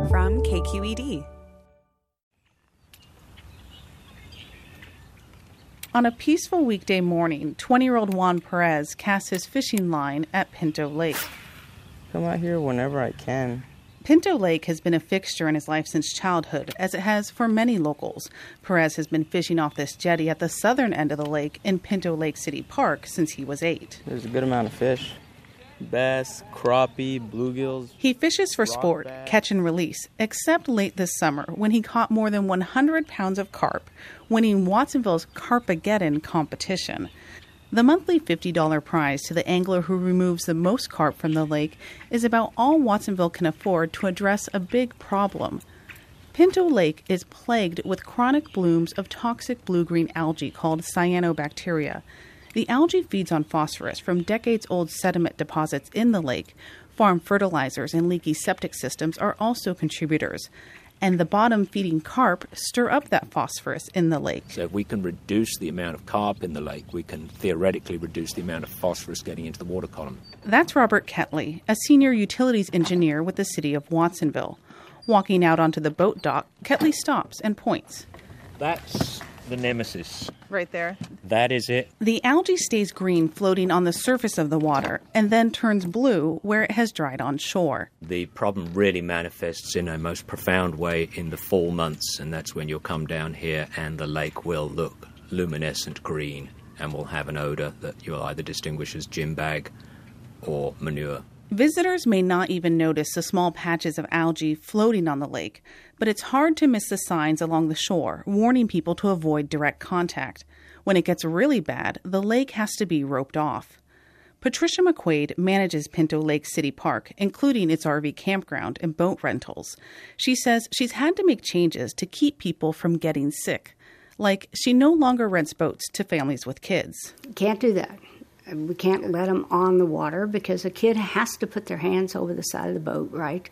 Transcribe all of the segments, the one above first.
from KQED. On a peaceful weekday morning, 20-year-old Juan Perez casts his fishing line at Pinto Lake. Come out here whenever I can. Pinto Lake has been a fixture in his life since childhood, as it has for many locals. Perez has been fishing off this jetty at the southern end of the lake in Pinto Lake City Park since he was 8. There's a good amount of fish. Bass, crappie, bluegills. He fishes for sport, catch and release, except late this summer when he caught more than 100 pounds of carp, winning Watsonville's Carpageddon competition. The monthly $50 prize to the angler who removes the most carp from the lake is about all Watsonville can afford to address a big problem. Pinto Lake is plagued with chronic blooms of toxic blue-green algae called cyanobacteria. The algae feeds on phosphorus from decades-old sediment deposits in the lake. Farm fertilizers and leaky septic systems are also contributors. And the bottom-feeding carp stir up that phosphorus in the lake. So if we can reduce the amount of carp in the lake, we can theoretically reduce the amount of phosphorus getting into the water column. That's Robert Ketley, a senior utilities engineer with the city of Watsonville. Walking out onto the boat dock, Ketley stops and points. That's the nemesis. Right there. That is it. The algae stays green floating on the surface of the water and then turns blue where it has dried on shore. The problem really manifests in a most profound way in the fall months, and that's when you'll come down here and the lake will look luminescent green and will have an odor that you'll either distinguish as gym bag or manure. Visitors may not even notice the small patches of algae floating on the lake, but it's hard to miss the signs along the shore, warning people to avoid direct contact. When it gets really bad, the lake has to be roped off. Patricia McQuaid manages Pinto Lake City Park, including its RV campground and boat rentals. She says she's had to make changes to keep people from getting sick. Like, she no longer rents boats to families with kids. Can't do that. We can't let them on the water because a kid has to put their hands over the side of the boat, right?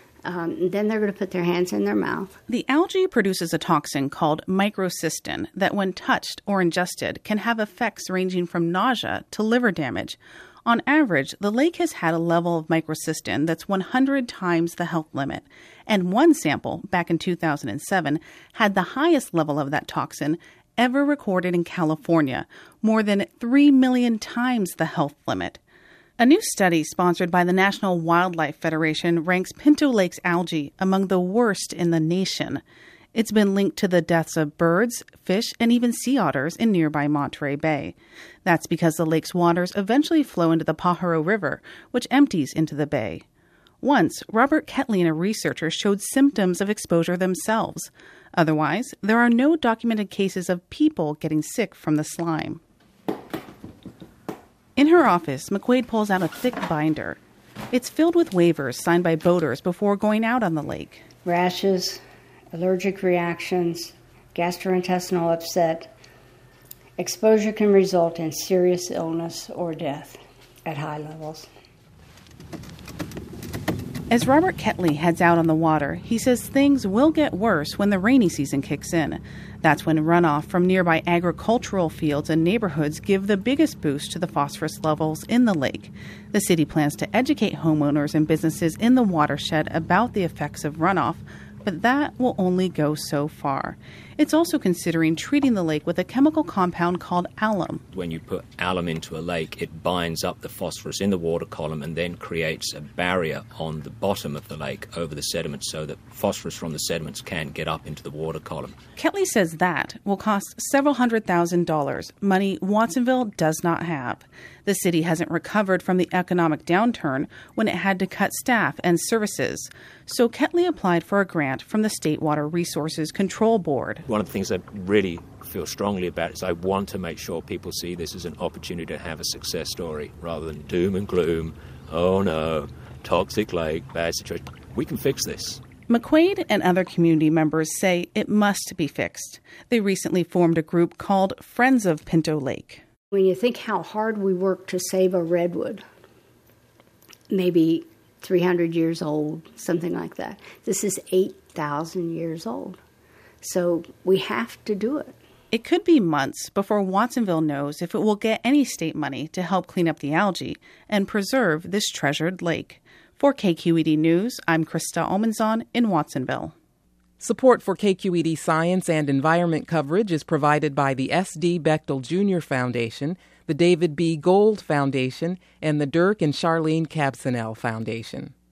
Then they're going to put their hands in their mouth. The algae produces a toxin called microcystin that, when touched or ingested, can have effects ranging from nausea to liver damage. On average, the lake has had a level of microcystin that's 100 times the health limit. And one sample, back in 2007, had the highest level of that toxin ever recorded in California, more than 3 million times the health limit. A new study sponsored by the National Wildlife Federation ranks Pinto Lake's algae among the worst in the nation. It's been linked to the deaths of birds, fish, and even sea otters in nearby Monterey Bay. That's because the lake's waters eventually flow into the Pajaro River, which empties into the bay. Once, Robert Ketley and a researcher showed symptoms of exposure themselves. Otherwise, there are no documented cases of people getting sick from the slime. In her office, McQuaid pulls out a thick binder. It's filled with waivers signed by boaters before going out on the lake. Rashes, allergic reactions, gastrointestinal upset. Exposure can result in serious illness or death at high levels. As Robert Ketley heads out on the water, he says things will get worse when the rainy season kicks in. That's when runoff from nearby agricultural fields and neighborhoods give the biggest boost to the phosphorus levels in the lake. The city plans to educate homeowners and businesses in the watershed about the effects of runoff, but that will only go so far. It's also considering treating the lake with a chemical compound called alum. When you put alum into a lake, it binds up the phosphorus in the water column and then creates a barrier on the bottom of the lake over the sediments so that phosphorus from the sediments can get up into the water column. Ketley says that will cost several $100,000, money Watsonville does not have. The city hasn't recovered from the economic downturn when it had to cut staff and services. So Ketley applied for a grant from the State Water Resources Control Board. One of the things I really feel strongly about is I want to make sure people see this as an opportunity to have a success story rather than doom and gloom. Oh no, toxic lake, bad situation. We can fix this. McQuaid and other community members say it must be fixed. They recently formed a group called Friends of Pinto Lake. When you think how hard we work to save a redwood, maybe 300 years old, something like that. This is 8,000 years old. So we have to do it. It could be months before Watsonville knows if it will get any state money to help clean up the algae and preserve this treasured lake. For KQED News, I'm Krista Almanzon in Watsonville. Support for KQED Science and Environment coverage is provided by the S.D. Bechtel Jr. Foundation, the David B. Gold Foundation, and the Dirk and Charlene Kabsonel Foundation.